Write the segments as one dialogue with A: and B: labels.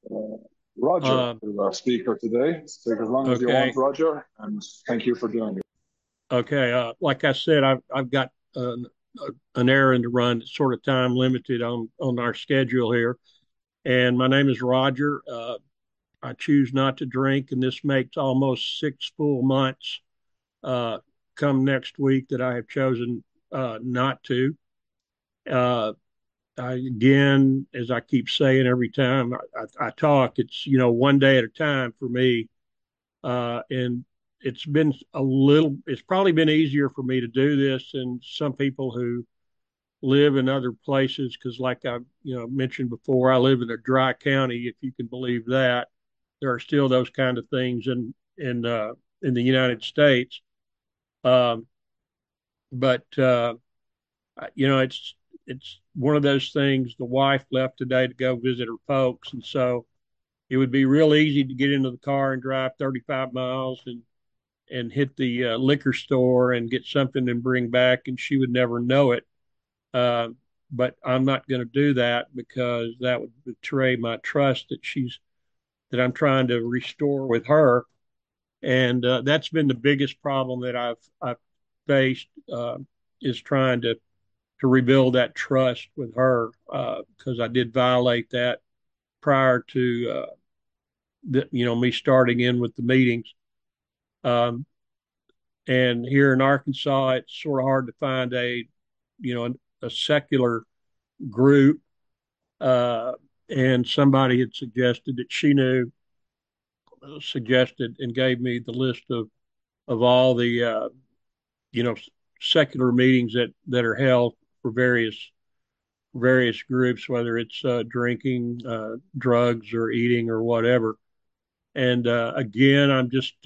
A: Uh, Roger,
B: Uh,
A: is our speaker today. Take as long as you want,
B: okay,
A: Roger, and thank you for doing it.
B: okay. Like I said, I've got an errand to run. It's sort of time limited on our schedule here. And my name is Roger. I choose not to drink, and this makes almost 6 full months uh, come next week that I have chosen not to. Uh, again, as I keep saying every time I talk, it's one day at a time for me. And it's probably been easier for me to do this than some people who live in other places. Cause like I, mentioned before, I live in a dry county, if you can believe that. There are still those kind of things in the United States. Um, but it's one of those things. The wife left today to go visit her folks. And so it would be real easy to get into the car and drive 35 miles and hit the liquor store and get something and bring back, and she would never know it. Uh, but I'm not going to do that because that would betray my trust that I'm trying to restore with her, and that's been the biggest problem that I've faced is trying to rebuild that trust with her because I did violate that prior to me starting in with the meetings. Um, And here in Arkansas, it's sort of hard to find a secular group. Uh, and somebody had suggested that she knew, suggested and gave me the list of all the you know secular meetings that are held for various groups, whether it's drinking, drugs, or eating, or whatever. And again, I'm just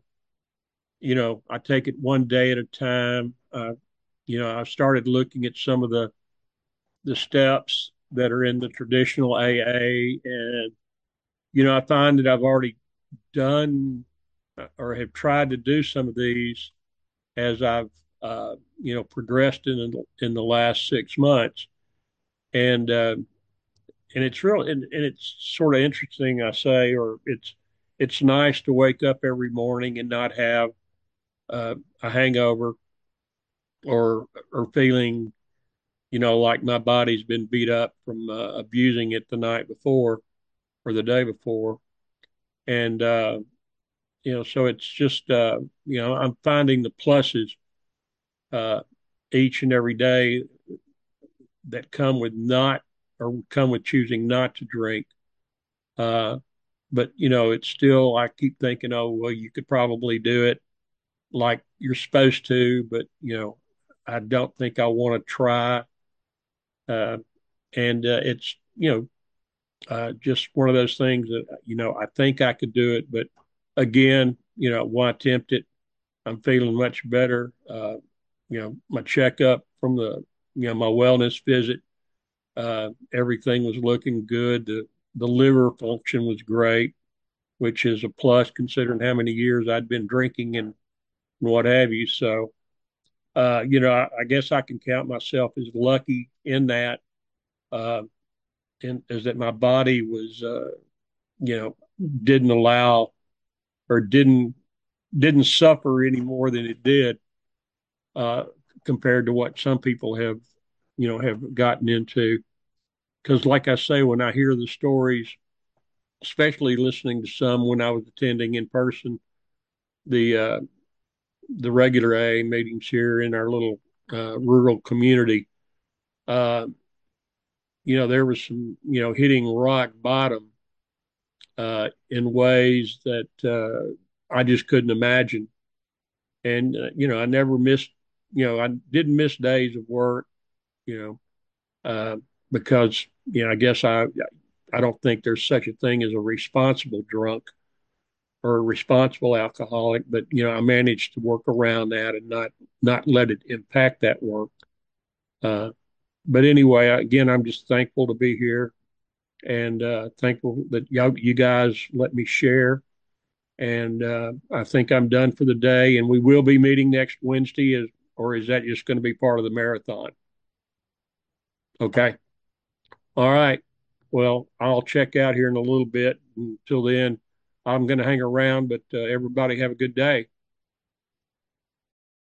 B: I take it one day at a time. I've started looking at some of the steps that are in the traditional AA, and I find that I've already done or have tried to do some of these as I've progressed in the last 6 months, and it's real and it's sort of interesting. I say, or it's nice to wake up every morning and not have a hangover or feeling like my body's been beat up from abusing it the night before or the day before. And, so it's just, I'm finding the pluses uh, each and every day that come with not or come with choosing not to drink. Uh, but, it's still, I keep thinking, oh, well, you could probably do it like you're supposed to, but, I don't think I want to try. Uh, and it's, just one of those things that I think I could do it, but again, why tempt it? I'm feeling much better. My checkup from my wellness visit, everything was looking good. The liver function was great, which is a plus considering how many years I'd been drinking and what have you. So, I guess I can count myself as lucky in that, uh, is that my body was, you know, didn't allow or didn't suffer any more than it did uh, compared to what some people have gotten into. Because, like I say, when I hear the stories, especially listening to some when I was attending in person the uh, the regular AA meetings here in our little rural community, uh, there was some hitting rock bottom in ways that I just couldn't imagine. And I never missed, I didn't miss days of work, you because I guess I don't think there's such a thing as a responsible drunk or a responsible alcoholic, but I managed to work around that and not let it impact that work. Uh, but anyway, again, I'm just thankful to be here and thankful that you guys let me share. And I think I'm done for the day. And we will be meeting next Wednesday, or is that just going to be part of the marathon? Okay. All right. Well, I'll check out here in a little bit. Until then, I'm going to hang around, but everybody have a good day.